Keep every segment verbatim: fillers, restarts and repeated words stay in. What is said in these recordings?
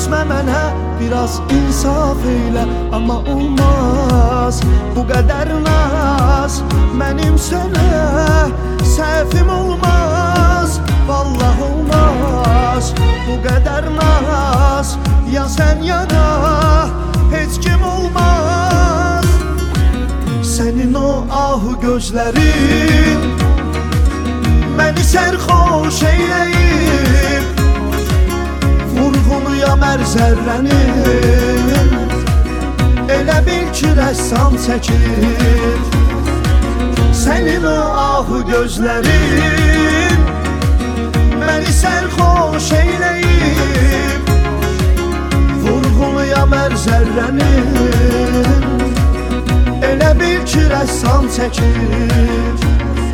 küsmə mənə, biraz insaf eylə. Amma olmaz bu qədər naz, mənim sənə səhvim olmaz. Vallah olmaz bu qədər naz, ya sən ya da heç kim olmaz. Sənin o ahu gözlərin məni sərxoş eyləyib, vurğunuyam hər zərrənin, elə bil ki rəssam çəkir. Sənin o ahu gözlərin məni sərxoş eyləyib, vurğunuyam hər zərrənin, elə bil ki rəssam çəkir.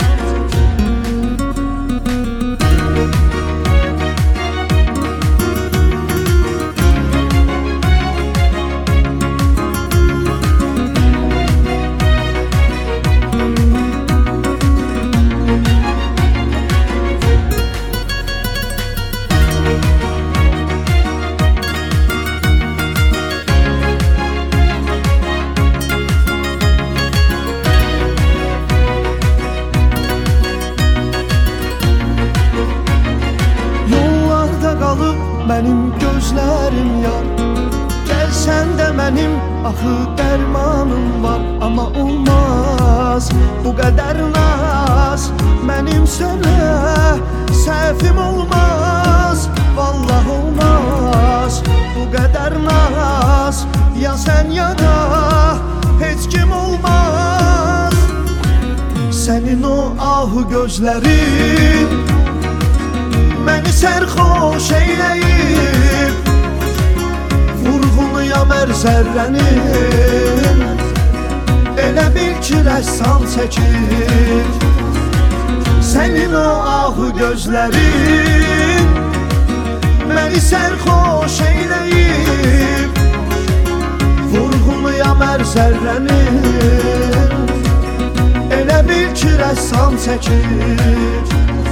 Mənim gözlərim yar, gəlsən də mənim axı dərmanım var. Amma olmaz bu qədər naz, mənim sənə səhvim olmaz. Vallah olmaz bu qədər naz, ya sən ya da heç kim olmaz. Sənin o ahu gözlərin məni sərxoş eyləyib, vurğunuyam hər zərrənin, elə bil ki rəssam çəkir. Sənin o ahu gözlərin məni sərxoş eyləyib, vurğunuyam hər zərrənin, elə bil ki rəssam çəkir.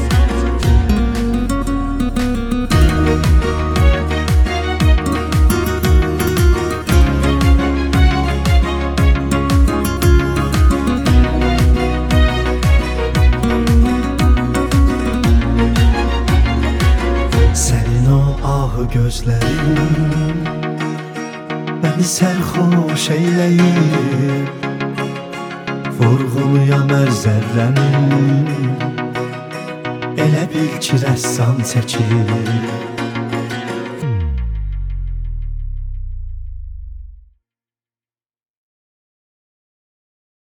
Gözlərim məni sərxoş eyləyib, vurğunuyam hər zərrənin, elə bil ki rəssam çəkir.